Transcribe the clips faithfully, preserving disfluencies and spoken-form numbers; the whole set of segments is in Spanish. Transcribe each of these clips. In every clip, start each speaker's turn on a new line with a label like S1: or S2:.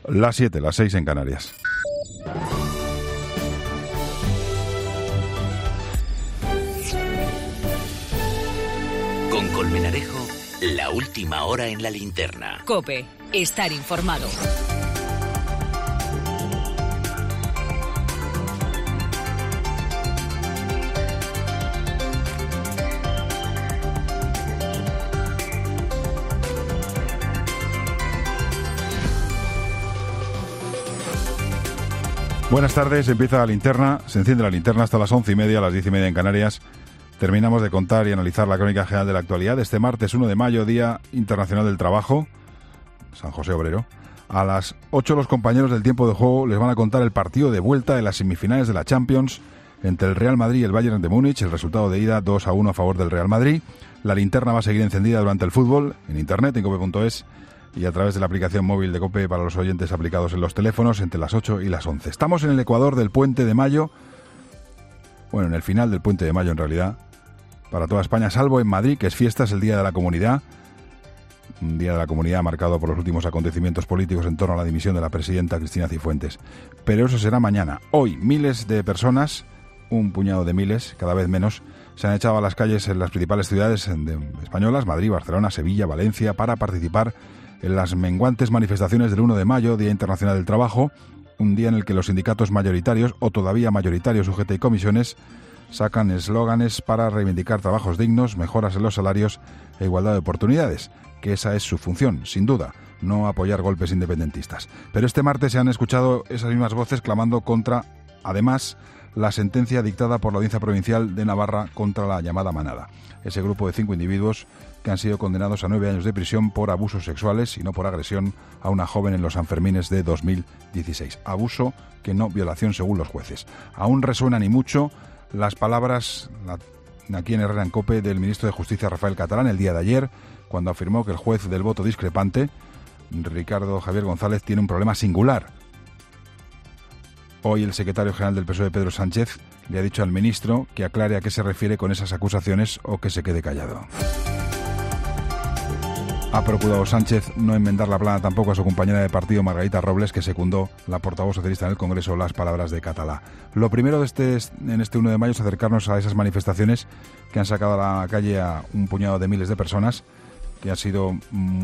S1: Las siete, las seis en Canarias.
S2: Con Colmenarejo, la última hora en la linterna.
S3: COPE, estar informado.
S1: Buenas tardes, empieza la linterna, se enciende la linterna hasta las once y media, a las diez y media en Canarias. Terminamos de contar y analizar la crónica general de la actualidad de este martes uno de mayo, Día Internacional del Trabajo, San José Obrero. A las ocho los compañeros del tiempo de juego les van a contar el partido de vuelta de las semifinales de la Champions entre el Real Madrid y el Bayern de Múnich, el resultado de ida dos a uno a favor del Real Madrid. La linterna va a seguir encendida durante el fútbol, en internet, en cope punto es, y a través de la aplicación móvil de COPE para los oyentes aplicados en los teléfonos entre las ocho y las once. Estamos en el ecuador del puente de mayo, bueno, en el final del puente de mayo en realidad, para toda España, salvo en Madrid, que es fiesta, es el Día de la Comunidad, un Día de la Comunidad marcado por los últimos acontecimientos políticos en torno a la dimisión de la presidenta Cristina Cifuentes. Pero eso será mañana. Hoy, miles de personas, un puñado de miles, cada vez menos, se han echado a las calles en las principales ciudades españolas, Madrid, Barcelona, Sevilla, Valencia, para participar en las menguantes manifestaciones del uno de mayo, Día Internacional del Trabajo, un día en el que los sindicatos mayoritarios, o todavía mayoritarios, U G T y comisiones, sacan eslóganes para reivindicar trabajos dignos, mejoras en los salarios e igualdad de oportunidades, que esa es su función, sin duda, no apoyar golpes independentistas. Pero este martes se han escuchado esas mismas voces clamando contra, además, la sentencia dictada por la Audiencia Provincial de Navarra contra la llamada Manada, ese grupo de cinco individuos que han sido condenados a nueve años de prisión por abusos sexuales y no por agresión a una joven en los Sanfermines de dos mil dieciséis. Abuso que no violación según los jueces. Aún resuenan y mucho las palabras la, aquí en Herrera en COPE del ministro de Justicia Rafael Catalán el día de ayer, cuando afirmó que el juez del voto discrepante, Ricardo Javier González, tiene un problema singular. Hoy el secretario general del P S O E, Pedro Sánchez, le ha dicho al ministro que aclare a qué se refiere con esas acusaciones o que se quede callado. Ha procurado Sánchez no enmendar la plana tampoco a su compañera de partido, Margarita Robles, que secundó, la portavoz socialista en el Congreso, las palabras de Catalá. Lo primero de este, en este uno de mayo es acercarnos a esas manifestaciones que han sacado a la calle a un puñado de miles de personas, que han sido mm,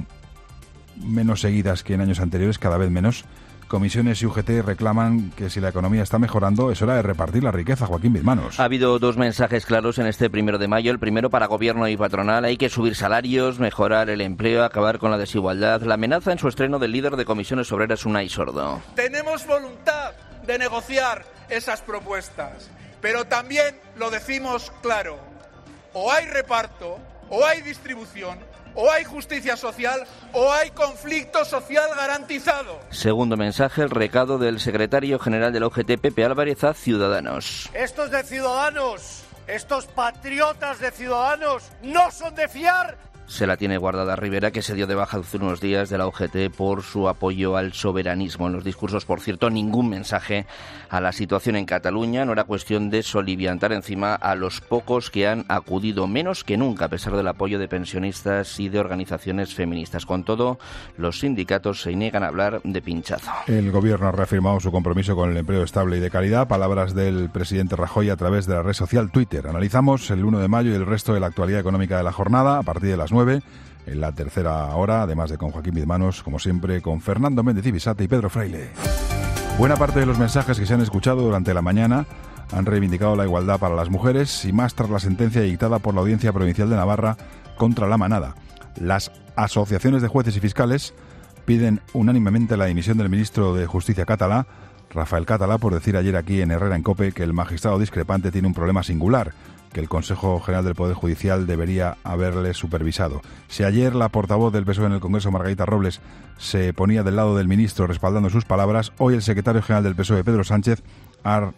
S1: menos seguidas que en años anteriores, cada vez menos. Comisiones y U G T reclaman que si la economía está mejorando es hora de repartir la riqueza. Joaquín Bizmanos.
S4: Ha habido dos mensajes claros en este primero de mayo. El primero para gobierno y patronal. Hay que subir salarios, mejorar el empleo, acabar con la desigualdad. La amenaza en su estreno del líder de Comisiones Obreras, Unai Sordo.
S5: Tenemos voluntad de negociar esas propuestas, pero también lo decimos claro. O hay reparto, o hay distribución, o hay justicia social o hay conflicto social garantizado.
S4: Segundo mensaje, el recado del secretario general de la U G T, Pepe Álvarez, a Ciudadanos.
S6: Estos de Ciudadanos, estos patriotas de Ciudadanos, no son de fiar.
S4: Se la tiene guardada Rivera, que se dio de baja hace unos días de la U G T por su apoyo al soberanismo. En los discursos, por cierto, ningún mensaje a la situación en Cataluña. No era cuestión de soliviantar encima a los pocos que han acudido, menos que nunca, a pesar del apoyo de pensionistas y de organizaciones feministas. Con todo, los sindicatos se niegan a hablar de pinchazo.
S1: El gobierno ha reafirmado su compromiso con el empleo estable y de calidad. Palabras del presidente Rajoy a través de la red social Twitter. Analizamos el uno de mayo y el resto de la actualidad económica de la jornada a partir de las nueve, en la tercera hora, además de con Joaquín Bizmanos, como siempre, con Fernando Méndez Ibisate y Pedro Fraile. Buena parte de los mensajes que se han escuchado durante la mañana han reivindicado la igualdad para las mujeres y más tras la sentencia dictada por la Audiencia Provincial de Navarra contra la Manada. Las asociaciones de jueces y fiscales piden unánimemente la dimisión del ministro de Justicia catalá, Rafael Catalá, por decir ayer aquí en Herrera en COPE que el magistrado discrepante tiene un problema singular, que el Consejo General del Poder Judicial debería haberle supervisado. Si ayer la portavoz del P S O E en el Congreso, Margarita Robles, se ponía del lado del ministro respaldando sus palabras, hoy el secretario general del P S O E, Pedro Sánchez, ha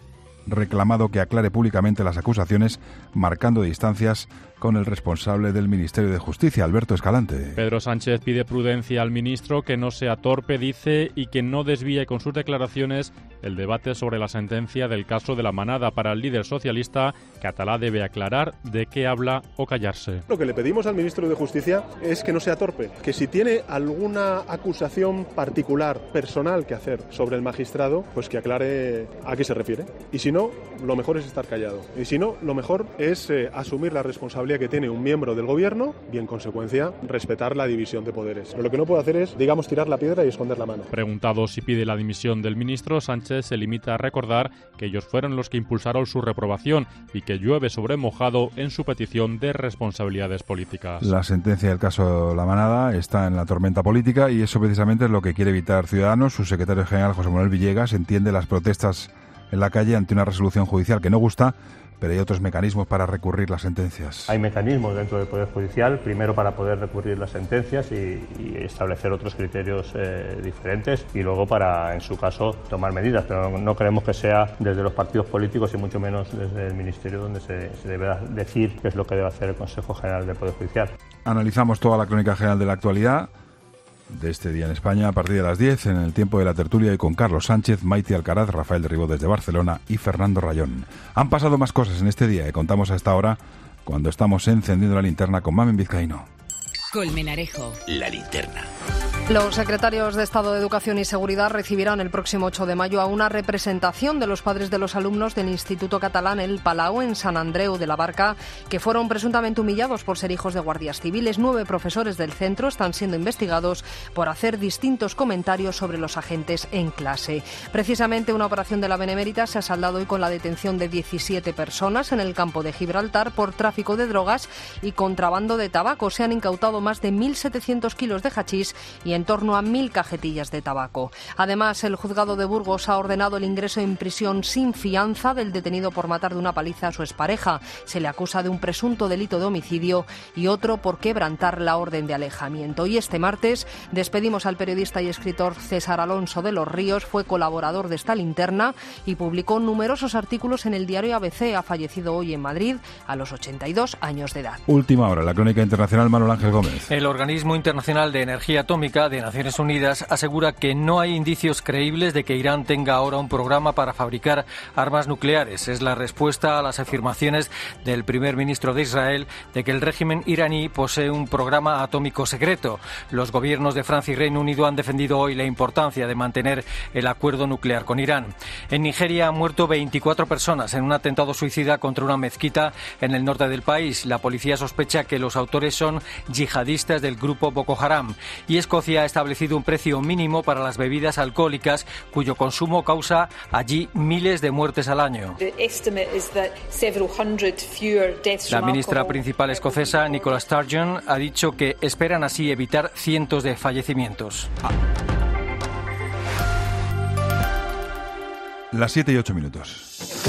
S1: reclamado que aclare públicamente las acusaciones, marcando distancias con el responsable del Ministerio de Justicia, Alberto Escalante.
S7: Pedro Sánchez pide prudencia al ministro, que no sea torpe, dice, y que no desvíe con sus declaraciones el debate sobre la sentencia del caso de La Manada. Para el líder socialista, Catalá debe aclarar de qué habla o callarse.
S8: Lo que le pedimos al ministro de Justicia es que no sea torpe, que si tiene alguna acusación particular, personal que hacer sobre el magistrado, pues que aclare a qué se refiere. Y si no, lo mejor es estar callado. Y si no, lo mejor es eh, asumir la responsabilidad que tiene un miembro del gobierno y, en consecuencia, respetar la división de poderes. Pero lo que no puede hacer es, digamos, tirar la piedra y esconder la mano.
S7: Preguntado si pide la dimisión del ministro, Sánchez se limita a recordar que ellos fueron los que impulsaron su reprobación y que llueve sobre mojado en su petición de responsabilidades políticas.
S1: La sentencia del caso La Manada está en la tormenta política y eso precisamente es lo que quiere evitar Ciudadanos. Su secretario general, José Manuel Villegas, entiende las protestas en la calle ante una resolución judicial que no gusta, pero hay otros mecanismos para recurrir las sentencias.
S9: Hay mecanismos dentro del Poder Judicial, primero para poder recurrir las sentencias y, y establecer otros criterios eh, diferentes y luego para, en su caso, tomar medidas. Pero no, no creemos que sea desde los partidos políticos y mucho menos desde el Ministerio donde se, se debe decir qué es lo que debe hacer el Consejo General del Poder Judicial.
S1: Analizamos toda la crónica general de la actualidad de este día en España a partir de las diez en el tiempo de la tertulia y con Carlos Sánchez, Maite Alcaraz, Rafael Derribó desde Barcelona y Fernando Rayón. Han pasado más cosas en este día y contamos a esta hora cuando estamos encendiendo la linterna con Mamen Vizcaíno.
S3: Colmenarejo.
S2: La linterna.
S10: Los secretarios de Estado de Educación y Seguridad recibirán el próximo ocho de mayo a una representación de los padres de los alumnos del Instituto Catalán El Palau en Sant Andreu de la Barca, que fueron presuntamente humillados por ser hijos de guardias civiles. Nueve profesores del centro están siendo investigados por hacer distintos comentarios sobre los agentes en clase. Precisamente una operación de la Benemérita se ha saldado hoy con la detención de diecisiete personas en el campo de Gibraltar por tráfico de drogas y contrabando de tabaco. Se han incautado más de mil setecientos kilos de hachís y en torno a mil cajetillas de tabaco. Además, el juzgado de Burgos ha ordenado el ingreso en prisión sin fianza del detenido por matar de una paliza a su expareja. Se le acusa de un presunto delito de homicidio y otro por quebrantar la orden de alejamiento. Y este martes despedimos al periodista y escritor César Alonso de los Ríos. Fue colaborador de esta linterna y publicó numerosos artículos en el diario A B C. Ha fallecido hoy en Madrid a los ochenta y dos años de edad.
S1: Última hora, la crónica internacional, Manuel Ángel Gómez.
S11: El Organismo Internacional de Energía Atómica de Naciones Unidas asegura que no hay indicios creíbles de que Irán tenga ahora un programa para fabricar armas nucleares. Es la respuesta a las afirmaciones del primer ministro de Israel de que el régimen iraní posee un programa atómico secreto. Los gobiernos de Francia y Reino Unido han defendido hoy la importancia de mantener el acuerdo nuclear con Irán. En Nigeria han muerto veinticuatro personas en un atentado suicida contra una mezquita en el norte del país. La policía sospecha que los autores son yihadistas del grupo Boko Haram. Y Escocia ha establecido un precio mínimo para las bebidas alcohólicas cuyo consumo causa allí miles de muertes al año. La ministra principal escocesa, Nicola Sturgeon, ha dicho que esperan así evitar cientos de fallecimientos.
S1: Las siete y ocho minutos.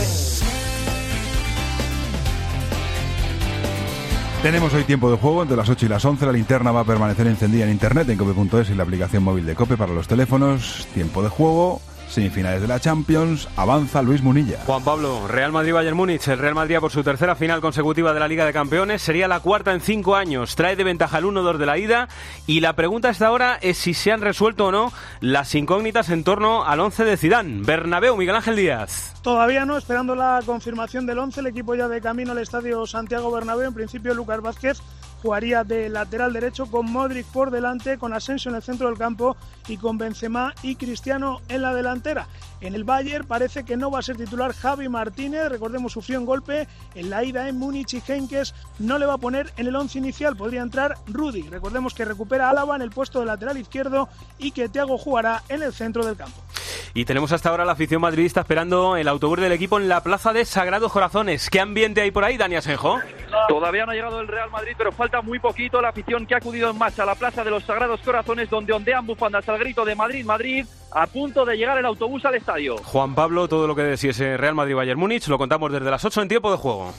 S1: Tenemos hoy tiempo de juego entre las ocho y las once. La linterna va a permanecer encendida en internet en cope punto es y la aplicación móvil de COPE para los teléfonos. Tiempo de juego. Semifinales de la Champions, avanza Luis Munilla.
S12: Juan Pablo, Real Madrid-Bayern Múnich. El Real Madrid por su tercera final consecutiva de la Liga de Campeones. Sería la cuarta en cinco años. Trae de ventaja el uno dos de la ida. Y la pregunta hasta ahora es si se han resuelto o no las incógnitas en torno al once de Zidane. Bernabéu, Miguel Ángel Díaz.
S13: Todavía no, esperando la confirmación del once. El equipo ya de camino al estadio Santiago Bernabéu. En principio, Lucas Vázquez jugaría de lateral derecho con Modric por delante, con Asensio en el centro del campo y con Benzema y Cristiano en la delantera. En el Bayern parece que no va a ser titular Javi Martínez, recordemos sufrió un golpe en la ida en Múnich y Heynckes no le va a poner en el once inicial, podría entrar Rudy, recordemos que recupera a Álava en el puesto de lateral izquierdo y que Thiago jugará en el centro del campo.
S12: Y tenemos hasta ahora la afición madridista esperando el autobús del equipo en la plaza de Sagrados Corazones. ¿Qué ambiente hay por ahí, Dani Asenjo?
S14: Todavía no ha llegado el Real Madrid, pero falta muy poquito. La afición que ha acudido en marcha a la plaza de los Sagrados Corazones, donde ondean bufandas al grito de Madrid, Madrid, a punto de llegar el autobús al estadio.
S12: Juan Pablo, todo lo que decíese Real Madrid-Bayern Múnich lo contamos desde las ocho en tiempo de juego.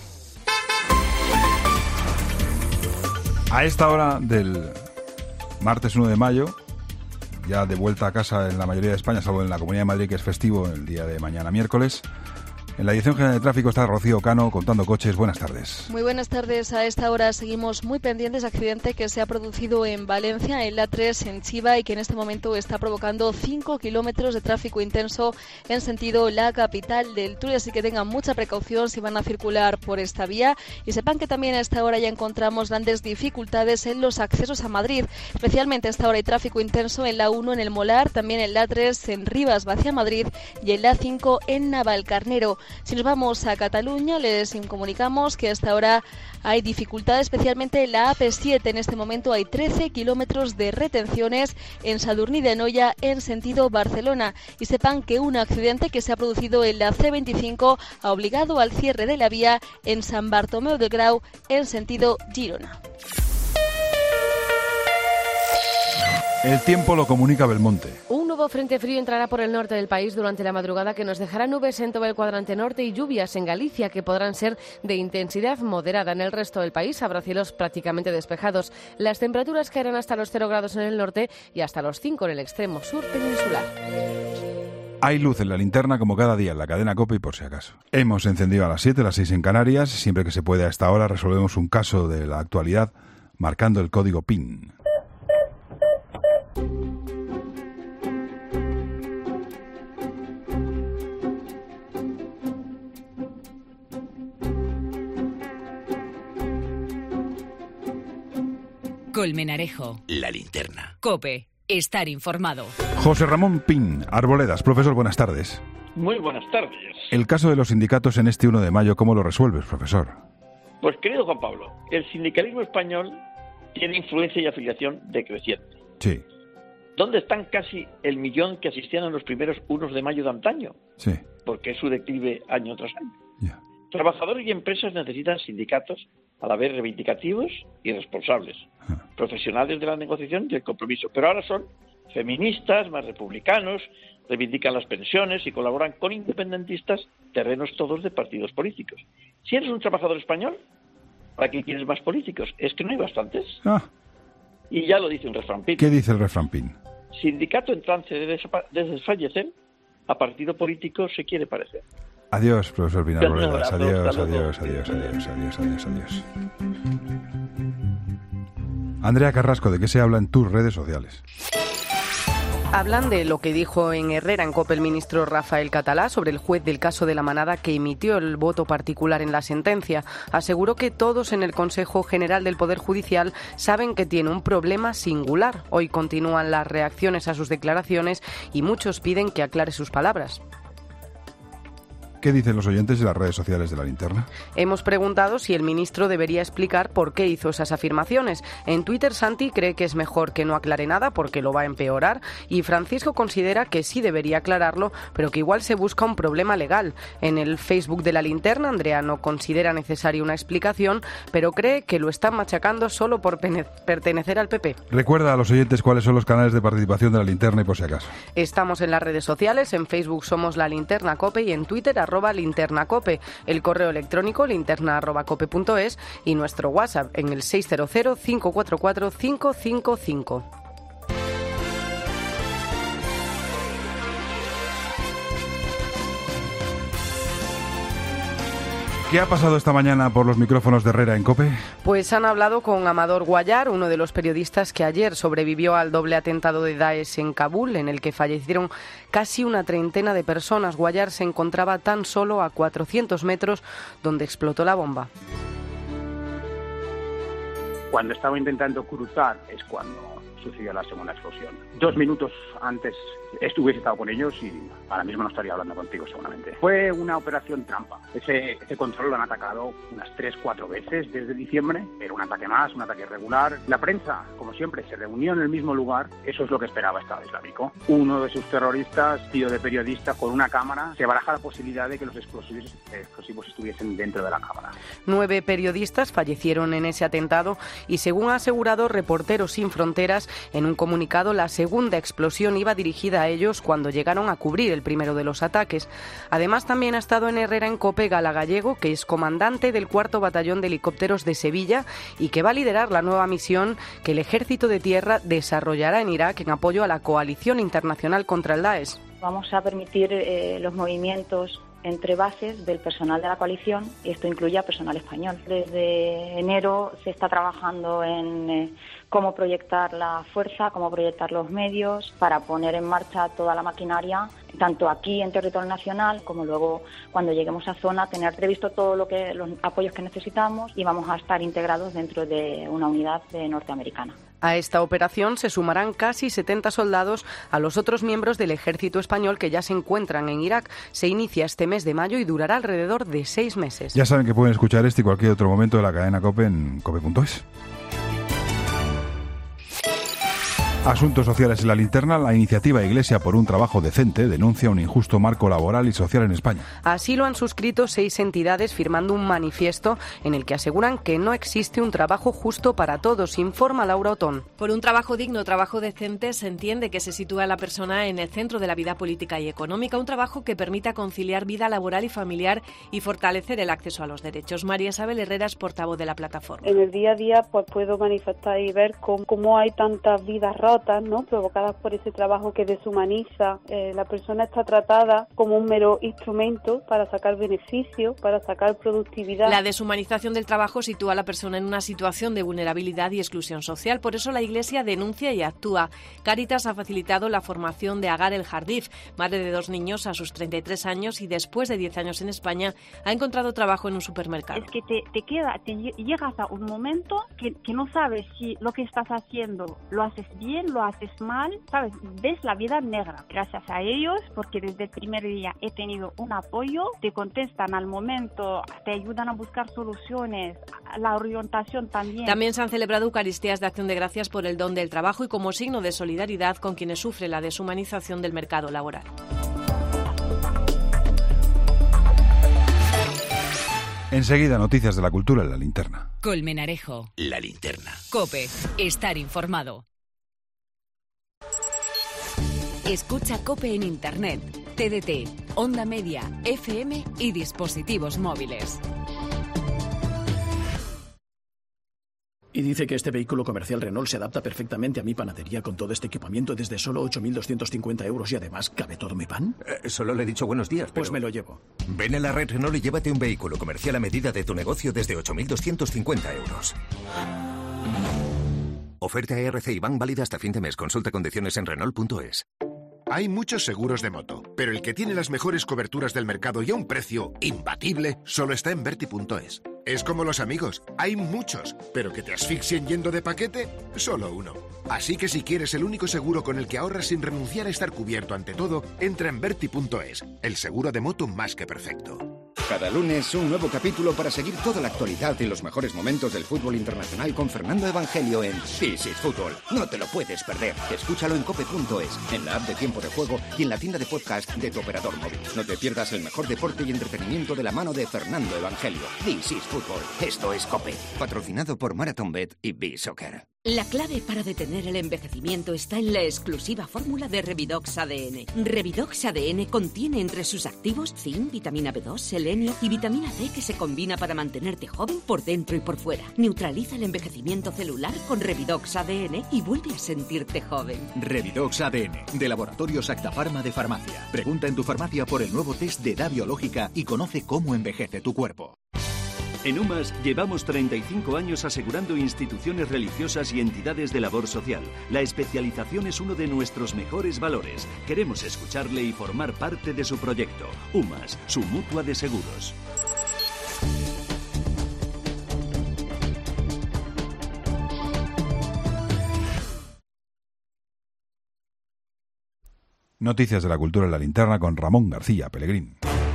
S1: A esta hora del martes uno de mayo, ya de vuelta a casa en la mayoría de España, salvo en la Comunidad de Madrid, que es festivo el día de mañana miércoles, En la Dirección General de Tráfico está Rocío Cano contando coches. Buenas tardes.
S15: Muy buenas tardes. A esta hora seguimos muy pendientes de accidente que se ha producido en Valencia, en la A tres, en Chiva, y que en este momento está provocando cinco kilómetros de tráfico intenso en sentido la capital del Turia. Así que tengan mucha precaución si van a circular por esta vía. Y sepan que también a esta hora ya encontramos grandes dificultades en los accesos a Madrid. Especialmente a esta hora hay tráfico intenso en la uno en el Molar, también en la A tres en Rivas hacia Madrid y en la A cinco en Navalcarnero. Si nos vamos a Cataluña, les comunicamos que hasta ahora hay dificultades, especialmente en la A P siete. En este momento hay trece kilómetros de retenciones en Sadurní de Anoia en sentido Barcelona. Y sepan que un accidente que se ha producido en la C veinticinco ha obligado al cierre de la vía en San Bartomeu del Grau en sentido Girona.
S1: El tiempo lo comunica Belmonte.
S16: Un nuevo frente frío entrará por el norte del país durante la madrugada, que nos dejará nubes en todo el cuadrante norte y lluvias en Galicia, que podrán ser de intensidad moderada. En el resto del país habrá cielos prácticamente despejados. Las temperaturas caerán hasta los cero grados en el norte y hasta los cinco en el extremo sur peninsular.
S1: Hay luz en la linterna como cada día en la cadena COPE y por si acaso. Hemos encendido a las siete, las seis en Canarias. Siempre que se puede a esta hora resolvemos un caso de la actualidad marcando el código P I N.
S3: Colmenarejo.
S2: La linterna.
S3: COPE. Estar informado.
S1: José Ramón Pin, Arboledas. Profesor, buenas tardes.
S17: Muy buenas tardes.
S1: El caso de los sindicatos en este uno de mayo, ¿cómo lo resuelves, profesor?
S17: Pues, querido Juan Pablo, el sindicalismo español tiene influencia y afiliación decreciente.
S1: Sí.
S17: ¿Dónde están casi el millón que asistían a los primeros unos de mayo de antaño?
S1: Sí.
S17: Porque es su declive año tras año.
S1: Yeah.
S17: Trabajadores y empresas necesitan sindicatos a la vez reivindicativos y responsables, ah. profesionales de la negociación y el compromiso. Pero ahora son feministas, más republicanos, reivindican las pensiones y colaboran con independentistas, terrenos todos de partidos políticos. Si eres un trabajador español, ¿para qué quieres más políticos? Es que no hay bastantes.
S1: Ah.
S17: Y ya lo dice un refrán Pin.
S1: ¿Qué dice el refrán Pin?
S17: Sindicato en trance de, desapa- de desfallecer, a partido político se quiere parecer.
S1: Adiós, profesor Pin Arboledas. Adiós, adiós, adiós, adiós, adiós, adiós, adiós. Andrea Carrasco, ¿de qué se habla en tus redes sociales?
S18: Hablan de lo que dijo en Herrera en COPE el ministro Rafael Catalá sobre el juez del caso de La Manada que emitió el voto particular en la sentencia. Aseguró que todos en el Consejo General del Poder Judicial saben que tiene un problema singular. Hoy continúan las reacciones a sus declaraciones y muchos piden que aclare sus palabras.
S1: ¿Qué dicen los oyentes de las redes sociales de la linterna?
S18: Hemos preguntado si el ministro debería explicar por qué hizo esas afirmaciones. En Twitter, Santi cree que es mejor que no aclare nada porque lo va a empeorar, y Francisco considera que sí debería aclararlo, pero que igual se busca un problema legal. En el Facebook de la linterna, Andrea no considera necesaria una explicación, pero cree que lo están machacando solo por pene- pertenecer al P P.
S1: Recuerda a los oyentes cuáles son los canales de participación de la linterna y por si acaso.
S18: Estamos en las redes sociales, en Facebook somos La Linterna COPE y en Twitter arroba linterna cope, el correo electrónico linterna arroba cope punto es y nuestro WhatsApp en el seis cero cero, cinco cuatro cuatro, cinco cinco cinco.
S1: ¿Qué ha pasado esta mañana por los micrófonos de Herrera en COPE?
S18: Pues han hablado con Amador Guayar, uno de los periodistas que ayer sobrevivió al doble atentado de Daesh en Kabul, en el que fallecieron casi una treintena de personas. Guayar se encontraba tan solo a cuatrocientos metros donde explotó la bomba.
S19: Cuando estaba intentando cruzar es cuando sucedió la segunda explosión. Dos minutos antes estuviese estado con ellos y ahora mismo no estaría hablando contigo seguramente. Fue una operación trampa. Ese, ese control lo han atacado unas tres, cuatro veces desde diciembre. Era un ataque más, un ataque irregular. La prensa, como siempre, se reunió en el mismo lugar. Eso es lo que esperaba Estado Islámico. Uno de sus terroristas, tío de periodista, con una cámara, se baraja la posibilidad de que los explosivos, explosivos estuviesen dentro de la cámara.
S18: Nueve periodistas fallecieron en ese atentado y, según ha asegurado Reporteros Sin Fronteras, en un comunicado, la segunda explosión iba dirigida a ellos cuando llegaron a cubrir el primero de los ataques. Además, también ha estado en Herrera en COPE Gala Gallego, que es comandante del cuarto Batallón de Helicópteros de Sevilla y que va a liderar la nueva misión que el Ejército de Tierra desarrollará en Irak en apoyo a la coalición internacional contra el Daesh.
S20: Vamos a permitir eh, los movimientos entre bases del personal de la coalición, y esto incluye a personal español. Desde enero se está trabajando en eh, cómo proyectar la fuerza, cómo proyectar los medios para poner en marcha toda la maquinaria, tanto aquí en territorio nacional como luego cuando lleguemos a zona, tener previsto todo lo que los apoyos que necesitamos y vamos a estar integrados dentro de una unidad de norteamericana.
S18: A esta operación se sumarán casi setenta soldados a los otros miembros del ejército español que ya se encuentran en Irak. Se inicia este mes de mayo y durará alrededor de seis meses.
S1: Ya saben que pueden escuchar este y cualquier otro momento de la cadena COPE en cope punto es. Asuntos sociales en la linterna. La iniciativa Iglesia por un trabajo decente denuncia un injusto marco laboral y social en España.
S18: Así lo han suscrito seis entidades firmando un manifiesto en el que aseguran que no existe un trabajo justo para todos, informa Laura Otón.
S21: Por un trabajo digno, trabajo decente, se entiende que se sitúa a la persona en el centro de la vida política y económica, un trabajo que permita conciliar vida laboral y familiar y fortalecer el acceso a los derechos. María Isabel Herrera es portavoz de la plataforma.
S22: En el día a día pues puedo manifestar y ver cómo, cómo hay tantas vidas rotas, ¿no?, provocadas por ese trabajo que deshumaniza. Eh, la persona está tratada como un mero instrumento para sacar beneficio, para sacar productividad.
S21: La deshumanización del trabajo sitúa a la persona en una situación de vulnerabilidad y exclusión social. Por eso la Iglesia denuncia y actúa. Cáritas ha facilitado la formación de Agar El Jardif, madre de dos niños a sus treinta y tres años y después de diez años en España ha encontrado trabajo en un supermercado.
S23: Es que te, te queda, te llegas a un momento que, que no sabes si lo que estás haciendo lo haces bien, lo haces mal, ¿sabes? Ves la vida negra. Gracias a ellos, porque desde el primer día he tenido un apoyo, te contestan al momento, te ayudan a buscar soluciones, la orientación también.
S21: También se han celebrado Eucaristías de Acción de Gracias por el don del trabajo y como signo de solidaridad con quienes sufren la deshumanización del mercado laboral.
S1: Enseguida, noticias de la cultura en la linterna.
S3: Colmenarejo.
S2: La linterna.
S3: COPE. Estar informado. Escucha COPE en Internet, T D T, Onda Media, F M y dispositivos móviles.
S24: Y dice que este vehículo comercial Renault se adapta perfectamente a mi panadería con todo este equipamiento desde solo ocho mil doscientos cincuenta euros y además, ¿cabe todo mi pan?
S25: Eh, solo le he dicho buenos días, pero...
S24: Pues me lo llevo.
S25: Ven a la red Renault y llévate un vehículo comercial a medida de tu negocio desde ocho mil doscientos cincuenta euros. Oferta E R C y B A N válida hasta fin de mes. Consulta condiciones en Renault punto es.
S26: Hay muchos seguros de moto, pero el que tiene las mejores coberturas del mercado y a un precio imbatible solo está en Verti punto es. Es como los amigos, hay muchos, pero que te asfixien yendo de paquete, solo uno. Así que si quieres el único seguro con el que ahorras sin renunciar a estar cubierto ante todo, entra en Verti punto es, el seguro de moto más que perfecto.
S27: Cada lunes un nuevo capítulo para seguir toda la actualidad y los mejores momentos del fútbol internacional con Fernando Evangelio en This is Fútbol. No te lo puedes perder. Escúchalo en cope punto es, en la app de Tiempo de Juego y en la tienda de podcast de tu operador móvil. No te pierdas el mejor deporte y entretenimiento de la mano de Fernando Evangelio. This is Fútbol. Esto es COPE. Patrocinado por Marathonbet y B-Soccer.
S28: La clave para detener el envejecimiento está en la exclusiva fórmula de Revidox A D N. Revidox A D N contiene entre sus activos zinc, vitamina B dos, selenio y vitamina C que se combina para mantenerte joven por dentro y por fuera. Neutraliza el envejecimiento celular con Revidox A D N y vuelve a sentirte joven.
S29: Revidox A D N, de Laboratorios Acta Pharma de Farmacia. Pregunta en tu farmacia por el nuevo test de edad biológica y conoce cómo envejece tu cuerpo.
S30: En UMAS llevamos treinta y cinco años asegurando instituciones religiosas y entidades de labor social. La especialización es uno de nuestros mejores valores. Queremos escucharle y formar parte de su proyecto. UMAS, su mutua de seguros.
S1: Noticias de la cultura en la linterna con Ramón García Pellegrín.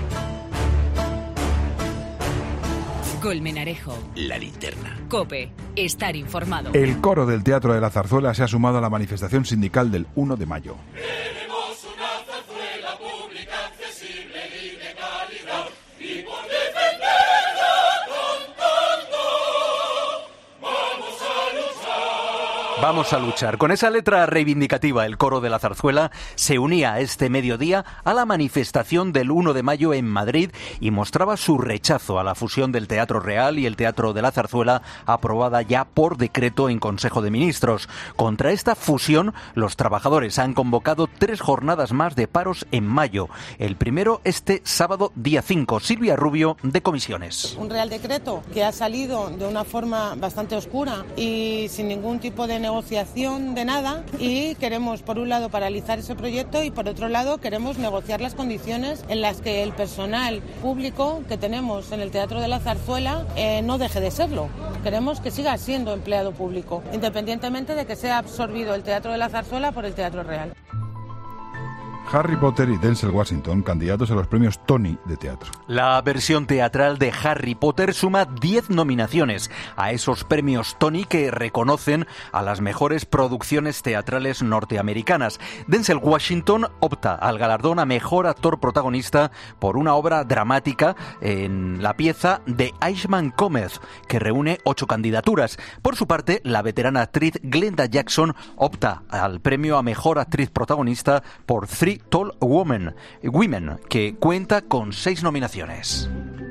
S3: Colmenarejo.
S2: La linterna.
S3: COPE. Estar informado.
S1: El coro del Teatro de la Zarzuela se ha sumado a la manifestación sindical del uno de mayo.
S31: Queremos una zarzuela pública, accesible y de calidad, y por defenderla con tanto vamos a luchar.
S4: Vamos a luchar. Con esa letra reivindicativa, el coro de la zarzuela se unía este mediodía a la manifestación del uno de mayo en Madrid y mostraba su rechazo a la fusión del Teatro Real y el Teatro de la Zarzuela, aprobada ya por decreto en Consejo de Ministros. Contra esta fusión, los trabajadores han convocado tres jornadas más de paros en mayo. El primero este sábado día cinco. Silvia Rubio, de Comisiones.
S5: Un Real Decreto que ha salido de una forma bastante oscura y sin ningún tipo de negociación de nada, y queremos por un lado paralizar ese proyecto y por otro lado queremos negociar las condiciones en las que el personal público que tenemos en el Teatro de la Zarzuela eh, no deje de serlo. Queremos que siga siendo empleado público, independientemente de que sea absorbido el Teatro de la Zarzuela por el Teatro Real.
S1: Harry Potter y Denzel Washington, candidatos a los premios Tony de teatro.
S4: La versión teatral de Harry Potter suma diez nominaciones a esos premios Tony que reconocen a las mejores producciones teatrales norteamericanas. Denzel Washington opta al galardón a mejor actor protagonista por una obra dramática en la pieza The Irishman Cometh, que reúne ocho candidaturas. Por su parte, la veterana actriz Glenda Jackson opta al premio a mejor actriz protagonista por Three Tall Women, Women, que cuenta con seis nominaciones.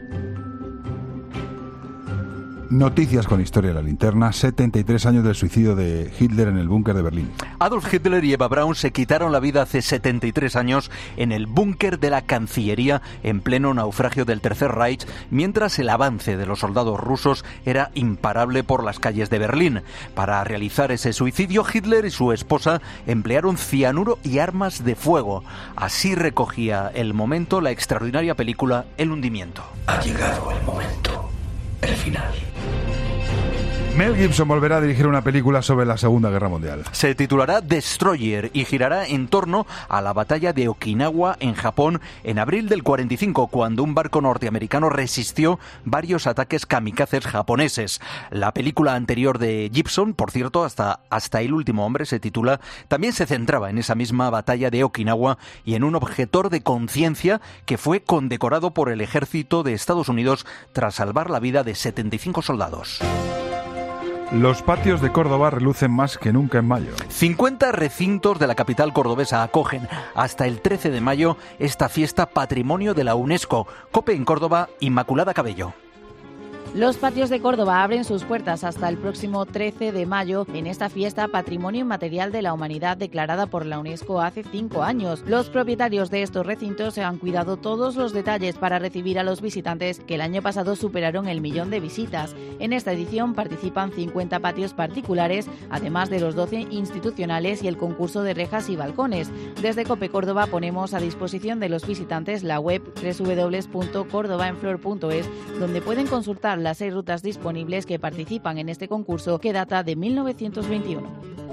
S1: Noticias con historia de la linterna. setenta y tres años del suicidio de Hitler en el búnker de Berlín.
S4: Adolf Hitler y Eva Braun se quitaron la vida hace setenta y tres años en el búnker de la Cancillería en pleno naufragio del Tercer Reich, mientras el avance de los soldados rusos era imparable por las calles de Berlín. Para realizar ese suicidio, Hitler y su esposa emplearon cianuro y armas de fuego. Así recogía el momento la extraordinaria película El hundimiento.
S6: Ha llegado el momento, el final.
S1: Mel Gibson volverá a dirigir una película sobre la Segunda Guerra Mundial.
S4: Se titulará Destroyer y girará en torno a la batalla de Okinawa en Japón en abril del cuarenta y cinco, cuando un barco norteamericano resistió varios ataques kamikazes japoneses. La película anterior de Gibson, por cierto, hasta, hasta El último hombre se titula, también se centraba en esa misma batalla de Okinawa y en un objetor de conciencia que fue condecorado por el ejército de Estados Unidos tras salvar la vida de setenta y cinco soldados.
S1: Los patios de Córdoba relucen más que nunca en mayo.
S4: cincuenta recintos de la capital cordobesa acogen hasta el trece de mayo esta fiesta patrimonio de la UNESCO. COPE en Córdoba, Inmaculada Cabello.
S7: Los patios de Córdoba abren sus puertas hasta el próximo trece de mayo en esta fiesta Patrimonio Inmaterial de la Humanidad declarada por la UNESCO hace cinco años. Los propietarios de estos recintos se han cuidado todos los detalles para recibir a los visitantes, que el año pasado superaron el millón de visitas. En esta edición participan cincuenta patios particulares, además de los doce institucionales y el concurso de rejas y balcones. Desde COPE Córdoba ponemos a disposición de los visitantes la web doble u doble u doble u punto córdoba en flor punto es, donde pueden consultar las seis rutas disponibles que participan en este concurso, que data de mil novecientos veintiuno.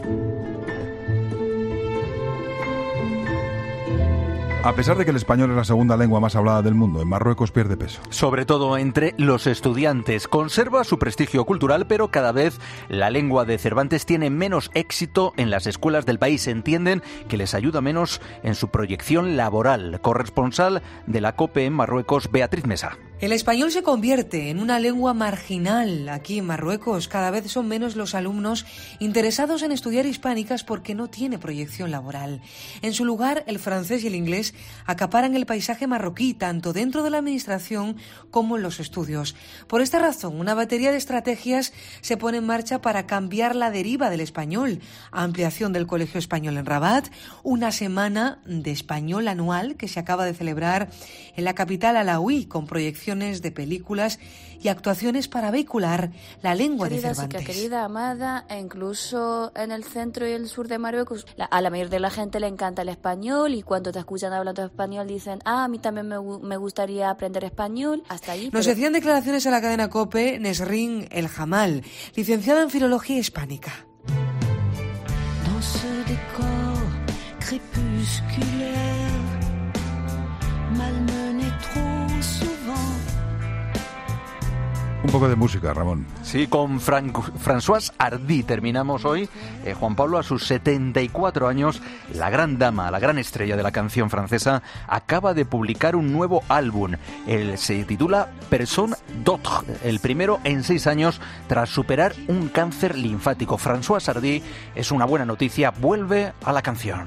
S1: A pesar de que el español es la segunda lengua más hablada del mundo, en Marruecos pierde peso.
S4: Sobre todo entre los estudiantes. Conserva su prestigio cultural, pero cada vez la lengua de Cervantes tiene menos éxito en las escuelas del país. Entienden que les ayuda menos en su proyección laboral. Corresponsal de la COPE en Marruecos, Beatriz Mesa.
S8: El español se convierte en una lengua marginal aquí en Marruecos. Cada vez son menos los alumnos interesados en estudiar hispánicas porque no tiene proyección laboral. En su lugar, el francés y el inglés acaparan el paisaje marroquí, tanto dentro de la administración como en los estudios. Por esta razón, una batería de estrategias se pone en marcha para cambiar la deriva del español. Ampliación del Colegio Español en Rabat, una semana de español anual que se acaba de celebrar en la capital alauí, con proyección de películas y actuaciones para vehicular la lengua
S9: querida,
S8: de Cervantes.
S9: Chica, querida, amada, e incluso en el centro y el sur de Marruecos, la, a la mayoría de la gente le encanta el español y cuando te escuchan hablando español dicen, ah, a mí también me, me gustaría aprender español. Hasta ahí.
S8: Nos
S9: pero...
S8: decían declaraciones a la cadena COPE Nesrin El Jamal, licenciada en Filología Hispánica.
S10: Dans ce décor crépusculaire, malmené trop souvent,
S1: Un poco de música, Ramón.
S4: Sí, con Fran- Françoise Hardy terminamos hoy. Eh, Juan Pablo, a sus setenta y cuatro años, la gran dama, la gran estrella de la canción francesa, acaba de publicar un nuevo álbum. El, se titula Personne d'autre, el primero en seis años tras superar un cáncer linfático. Françoise Hardy es una buena noticia, vuelve a la canción.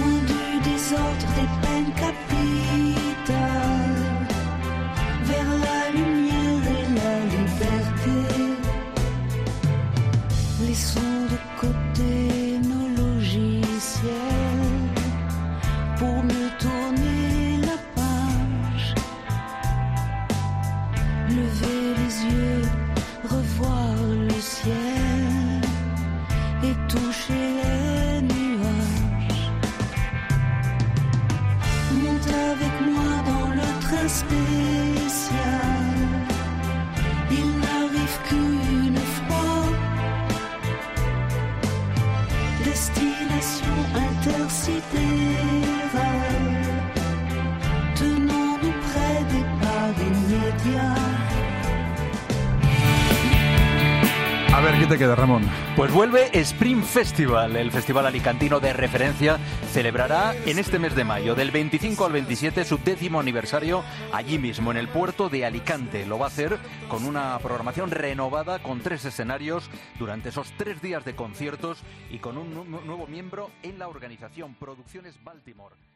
S10: Laissons de côté nos logiciels pour mieux tourner la page. Lever les yeux, revoir le ciel et toucher les nuages. Monte avec moi dans le train spécial. Il n'arrive qu'une fois. Destination intersidérale, tenons-nous près des pas immédiats.
S1: A ver, ¿qué te queda, Ramón?
S4: Pues vuelve Spring Festival, el festival alicantino de referencia. Celebrará en este mes de mayo, del veinticinco al veintisiete, su décimo aniversario, allí mismo, en el puerto de Alicante. Lo va a hacer con una programación renovada, con tres escenarios, durante esos tres días de conciertos y con un nu- nuevo miembro en la organización, Producciones Baltimore.